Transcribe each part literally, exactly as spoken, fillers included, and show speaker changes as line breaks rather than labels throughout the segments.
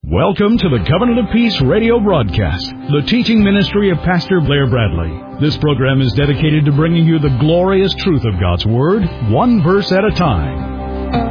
Welcome to the Covenant of Peace radio broadcast, the teaching ministry of Pastor Blair Bradley. This program is dedicated to bringing you the glorious truth of God's Word, one verse at a time.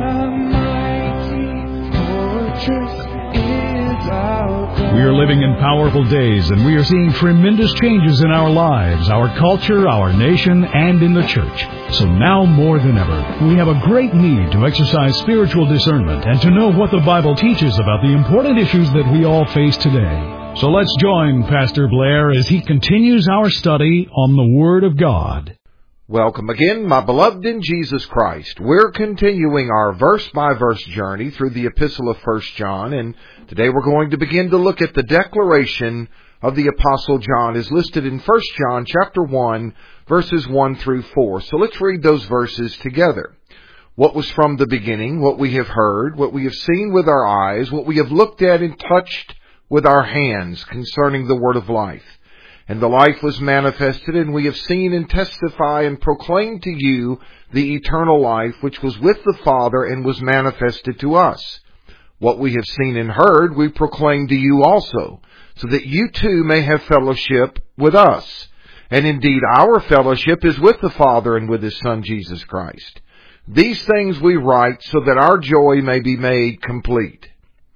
We are living in powerful days, and we are seeing tremendous changes in our lives, our culture, our nation, and in the church. So now more than ever, we have a great need to exercise spiritual discernment and to know what the Bible teaches about the important issues that we all face today. So let's join Pastor Blair as he continues our study on the Word of God.
Welcome again, my beloved in Jesus Christ. We're continuing our verse-by-verse journey through the Epistle of First John, and today we're going to begin to look at the declaration of the Apostle John as listed in First John chapter one, verses one through four. So let's read those verses together. What was from the beginning, what we have heard, what we have seen with our eyes, what we have looked at and touched with our hands concerning the word of life. And the life was manifested, and we have seen and testify and proclaim to you the eternal life which was with the Father and was manifested to us. What we have seen and heard we proclaim to you also, so that you too may have fellowship with us. And indeed our fellowship is with the Father and with His Son Jesus Christ. These things we write so that our joy may be made complete.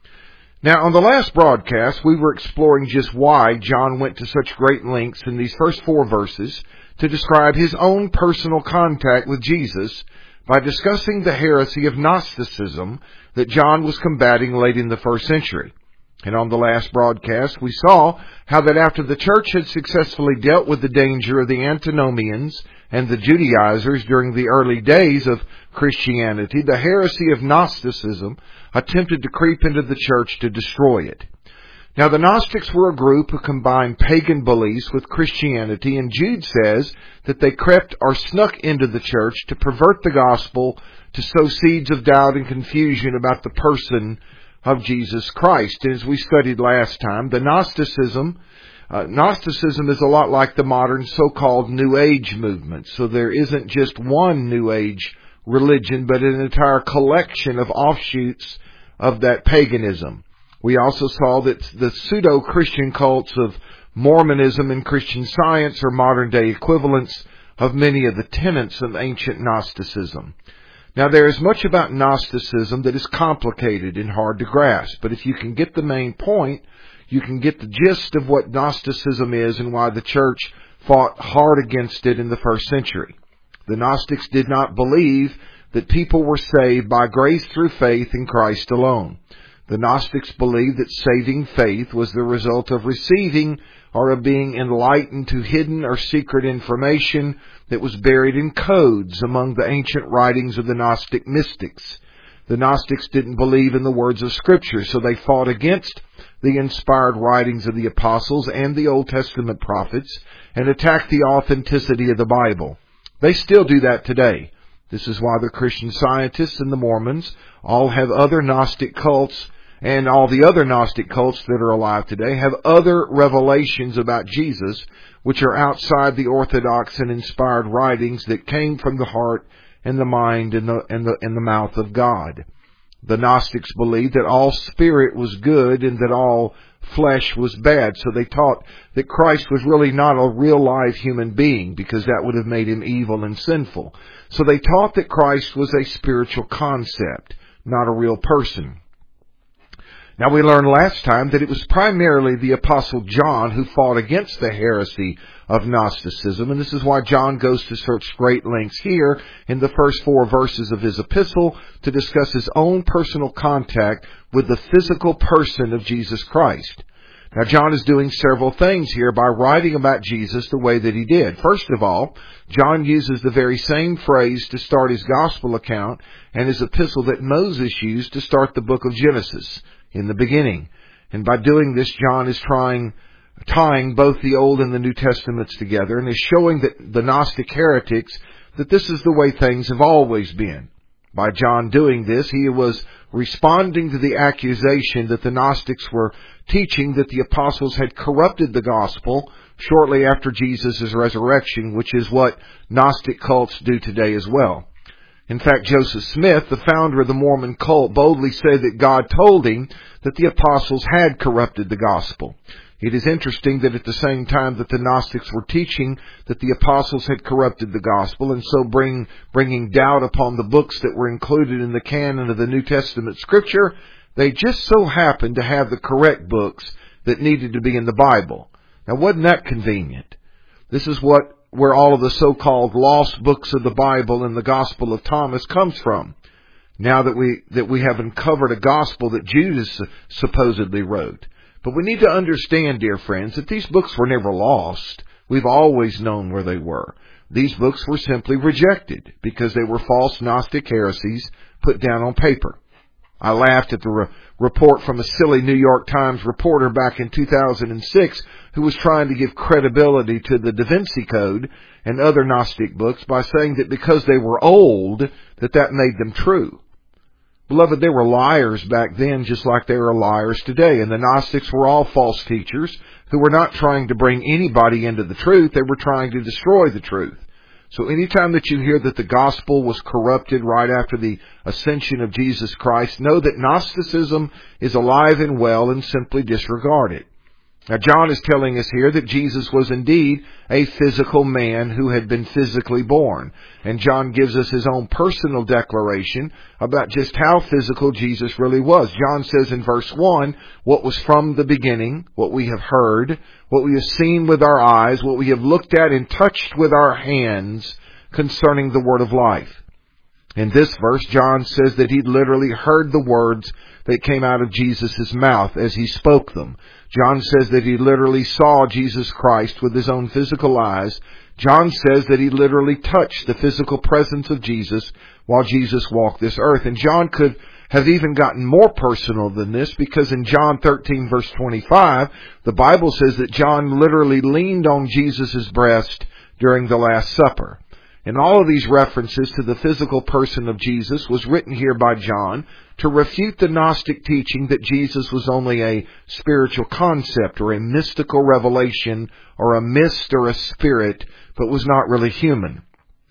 Now, on the last broadcast, we were exploring just why John went to such great lengths in these first four verses to describe his own personal contact with Jesus by discussing the heresy of Gnosticism that John was combating late in the first century. And on the last broadcast, we saw how that after the church had successfully dealt with the danger of the Antinomians and the Judaizers during the early days of Christianity, the heresy of Gnosticism attempted to creep into the church to destroy it. Now, the Gnostics were a group who combined pagan beliefs with Christianity, and Jude says that they crept or snuck into the church to pervert the gospel, to sow seeds of doubt and confusion about the person of Jesus Christ. And as we studied last time, the Gnosticism, uh, Gnosticism is a lot like the modern so-called New Age movement. So there isn't just one New Age religion, but an entire collection of offshoots of that paganism. We also saw that the pseudo-Christian cults of Mormonism and Christian Science are modern-day equivalents of many of the tenets of ancient Gnosticism. Now, there is much about Gnosticism that is complicated and hard to grasp, but if you can get the main point, you can get the gist of what Gnosticism is and why the church fought hard against it in the first century. The Gnostics did not believe that people were saved by grace through faith in Christ alone. The Gnostics believed that saving faith was the result of receiving or of being enlightened to hidden or secret information that was buried in codes among the ancient writings of the Gnostic mystics. The Gnostics didn't believe in the words of Scripture, so they fought against the inspired writings of the apostles and the Old Testament prophets and attacked the authenticity of the Bible. They still do that today. This is why the Christian Scientists and the Mormons all have other Gnostic cults, and all the other Gnostic cults that are alive today have other revelations about Jesus which are outside the orthodox and inspired writings that came from the heart and the mind and the, and the, and the mouth of God. The Gnostics believed that all spirit was good and that all flesh was bad. So they taught that Christ was really not a real live human being because that would have made him evil and sinful. So they taught that Christ was a spiritual concept, not a real person. Now, we learned last time that it was primarily the Apostle John who fought against the heresy of Gnosticism, and this is why John goes to such great lengths here in the first four verses of his epistle to discuss his own personal contact with the physical person of Jesus Christ. Now, John is doing several things here by writing about Jesus the way that he did. First of all, John uses the very same phrase to start his gospel account and his epistle that Moses used to start the book of Genesis, in the beginning. And by doing this, John is trying, tying both the Old and the New Testaments together and is showing that the Gnostic heretics that this is the way things have always been. By John doing this, he was responding to the accusation that the Gnostics were teaching that the apostles had corrupted the gospel shortly after Jesus' resurrection, which is what Gnostic cults do today as well. In fact, Joseph Smith, the founder of the Mormon cult, boldly said that God told him that the apostles had corrupted the gospel. It is interesting that at the same time that the Gnostics were teaching that the apostles had corrupted the gospel and so bring, bringing doubt upon the books that were included in the canon of the New Testament Scripture, they just so happened to have the correct books that needed to be in the Bible. Now, wasn't that convenient? This is what where all of the so-called lost books of the Bible and the Gospel of Thomas comes from. Now that we that we have uncovered a gospel that Judas supposedly wrote. But we need to understand, dear friends, that these books were never lost. We've always known where they were. These books were simply rejected because they were false Gnostic heresies put down on paper. I laughed at the re- report from a silly New York Times reporter back in two thousand six who was trying to give credibility to the Da Vinci Code and other Gnostic books by saying that because they were old, that that made them true. Beloved, they were liars back then just like they are liars today. And the Gnostics were all false teachers who were not trying to bring anybody into the truth. They were trying to destroy the truth. So anytime that you hear that the gospel was corrupted right after the ascension of Jesus Christ, know that Gnosticism is alive and well and simply disregard it. Now, John is telling us here that Jesus was indeed a physical man who had been physically born. And John gives us his own personal declaration about just how physical Jesus really was. John says in verse one, what was from the beginning, what we have heard, what we have seen with our eyes, what we have looked at and touched with our hands concerning the word of life. In this verse, John says that he literally heard the words that came out of Jesus' mouth as he spoke them. John says that he literally saw Jesus Christ with his own physical eyes. John says that he literally touched the physical presence of Jesus while Jesus walked this earth. And John could have even gotten more personal than this, because in John thirteen verse twenty-five, the Bible says that John literally leaned on Jesus' breast during the Last Supper. And all of these references to the physical person of Jesus was written here by John to refute the Gnostic teaching that Jesus was only a spiritual concept or a mystical revelation or a mist or a spirit, but was not really human.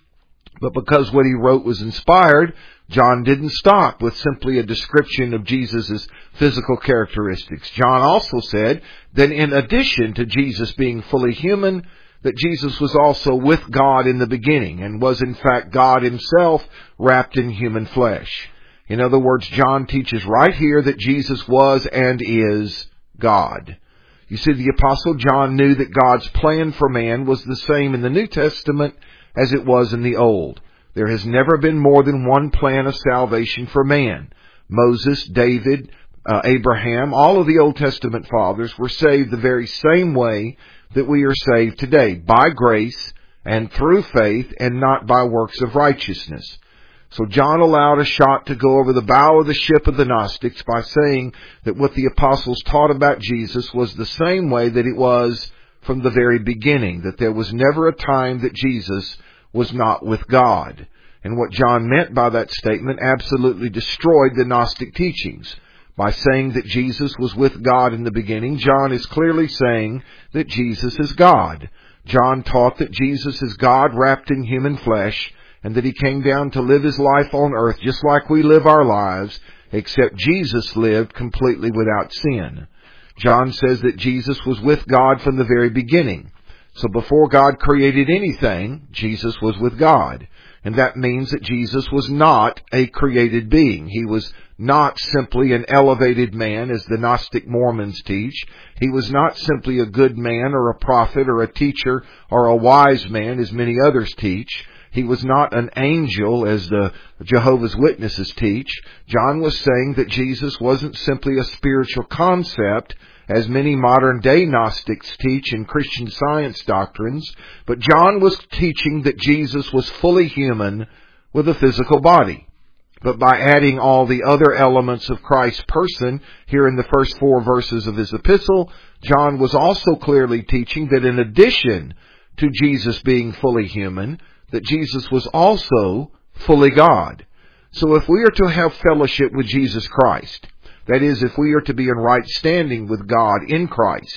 But because what he wrote was inspired, John didn't stop with simply a description of Jesus' physical characteristics. John also said that in addition to Jesus being fully human, that Jesus was also with God in the beginning and was in fact God himself wrapped in human flesh. In other words, John teaches right here that Jesus was and is God. You see, the Apostle John knew that God's plan for man was the same in the New Testament as it was in the Old. There has never been more than one plan of salvation for man. Moses, David, uh, Abraham, all of the Old Testament fathers were saved the very same way that we are saved today, by grace and through faith and not by works of righteousness. So John allowed a shot to go over the bow of the ship of the Gnostics by saying that what the apostles taught about Jesus was the same way that it was from the very beginning, that there was never a time that Jesus was not with God. And what John meant by that statement absolutely destroyed the Gnostic teachings. By saying that Jesus was with God in the beginning, John is clearly saying that Jesus is God. John taught that Jesus is God wrapped in human flesh, and that he came down to live his life on earth just like we live our lives, except Jesus lived completely without sin. John says that Jesus was with God from the very beginning. So before God created anything, Jesus was with God. And that means that Jesus was not a created being. He was not simply an elevated man, as the Gnostic Mormons teach. He was not simply a good man or a prophet or a teacher or a wise man, as many others teach. He was not an angel, as the Jehovah's Witnesses teach. John was saying that Jesus wasn't simply a spiritual concept, as many modern-day Gnostics teach in Christian Science doctrines, but John was teaching that Jesus was fully human with a physical body. But by adding all the other elements of Christ's person here in the first four verses of his epistle, John was also clearly teaching that in addition to Jesus being fully human, that Jesus was also fully God. So if we are to have fellowship with Jesus Christ, that is, if we are to be in right standing with God in Christ,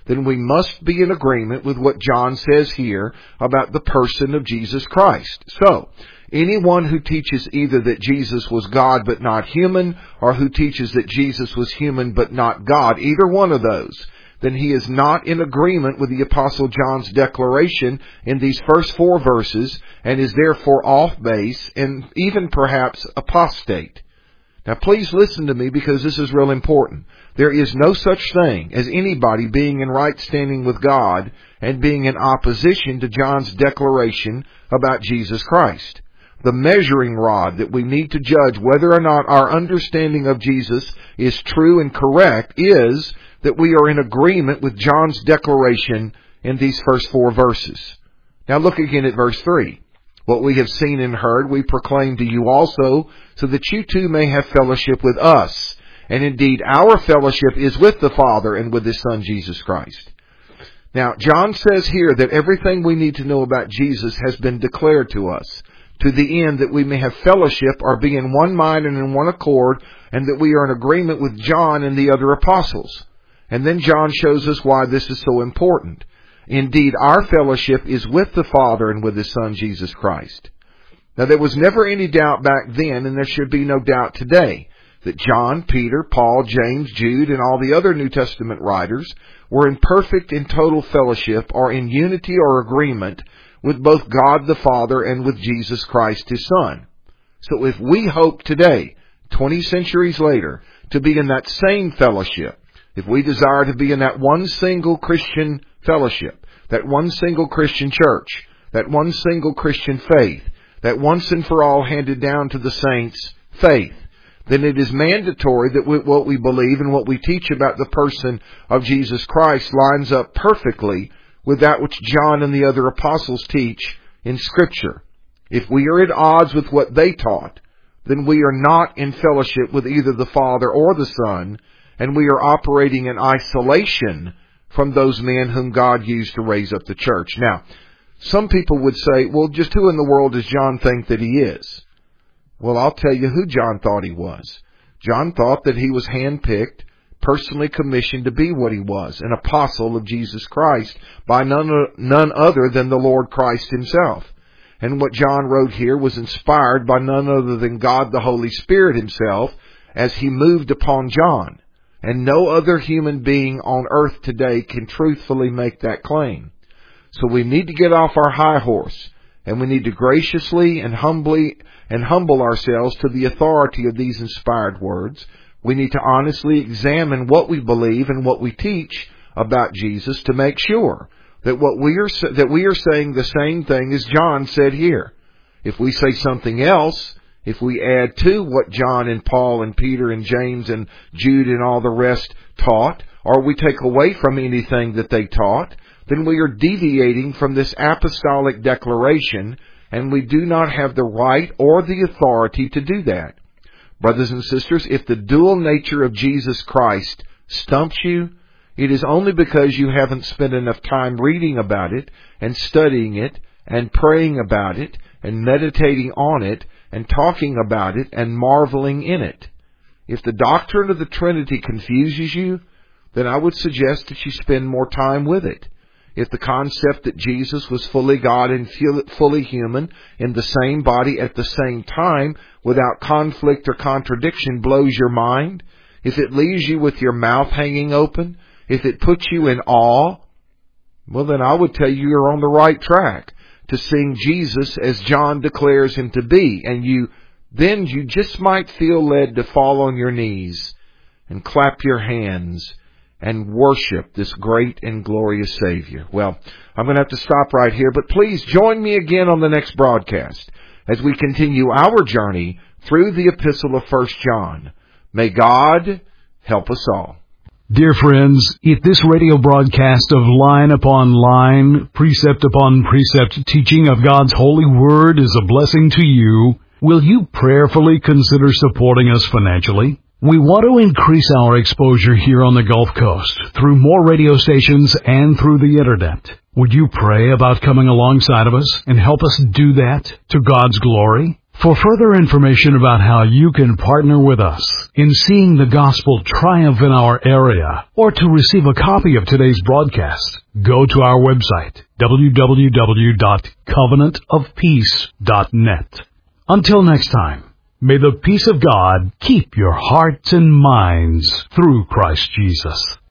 then we must be in agreement with what John says here about the person of Jesus Christ. So, anyone who teaches either that Jesus was God but not human, or who teaches that Jesus was human but not God, either one of those, then he is not in agreement with the Apostle John's declaration in these first four verses, and is therefore off base and even perhaps apostate. Now please listen to me, because this is real important. There is no such thing as anybody being in right standing with God and being in opposition to John's declaration about Jesus Christ. The measuring rod that we need to judge whether or not our understanding of Jesus is true and correct is that we are in agreement with John's declaration in these first four verses. Now look again at verse three. What we have seen and heard we proclaim to you also, so that you too may have fellowship with us. And indeed our fellowship is with the Father and with His Son Jesus Christ. Now John says here that everything we need to know about Jesus has been declared to us, to the end that we may have fellowship or be in one mind and in one accord, and that we are in agreement with John and the other apostles. And then John shows us why this is so important. Indeed, our fellowship is with the Father and with His Son, Jesus Christ. Now, there was never any doubt back then, and there should be no doubt today, that John, Peter, Paul, James, Jude, and all the other New Testament writers were in perfect and total fellowship, or in unity or agreement, with both God the Father and with Jesus Christ, His Son. So if we hope today, twenty centuries later, to be in that same fellowship, if we desire to be in that one single Christian fellowship, that one single Christian church, that one single Christian faith, that once and for all handed down to the saints faith, then it is mandatory that we, what we believe and what we teach about the person of Jesus Christ lines up perfectly with that which John and the other apostles teach in Scripture. If we are at odds with what they taught, then we are not in fellowship with either the Father or the Son, and we are operating in isolation from those men whom God used to raise up the church. Now, some people would say, well, just who in the world does John think that he is? Well, I'll tell you who John thought he was. John thought that he was handpicked, personally commissioned to be what he was, an apostle of Jesus Christ, by none, none other than the Lord Christ Himself. And what John wrote here was inspired by none other than God the Holy Spirit Himself as He moved upon John. And no other human being on earth today can truthfully make that claim. So we need to get off our high horse, and we need to graciously and humbly and humble ourselves to the authority of these inspired words. We need to honestly examine what we believe and what we teach about Jesus to make sure that what we are that we are saying the same thing as John said here. If we say something else, if we add to what John and Paul and Peter and James and Jude and all the rest taught, or we take away from anything that they taught, then we are deviating from this apostolic declaration, and we do not have the right or the authority to do that. Brothers and sisters, if the dual nature of Jesus Christ stumps you, it is only because you haven't spent enough time reading about it and studying it and praying about it and meditating on it and talking about it and marveling in it. If the doctrine of the Trinity confuses you, then I would suggest that you spend more time with it. If the concept that Jesus was fully God and fully human in the same body at the same time without conflict or contradiction blows your mind, if it leaves you with your mouth hanging open, if it puts you in awe, well then I would tell you you're on the right track to seeing Jesus as John declares Him to be, and you then you just might feel led to fall on your knees and clap your hands and worship this great and glorious Savior. Well, I'm going to have to stop right here, but please join me again on the next broadcast as we continue our journey through the Epistle of First John. May God help us all.
Dear friends, if this radio broadcast of line upon line, precept upon precept teaching of God's holy word is a blessing to you, will you prayerfully consider supporting us financially? We want to increase our exposure here on the Gulf Coast through more radio stations and through the Internet. Would you pray about coming alongside of us and help us do that to God's glory? For further information about how you can partner with us in seeing the gospel triumph in our area, or to receive a copy of today's broadcast, go to our website, w w w dot covenant of peace dot net. Until next time, may the peace of God keep your hearts and minds through Christ Jesus.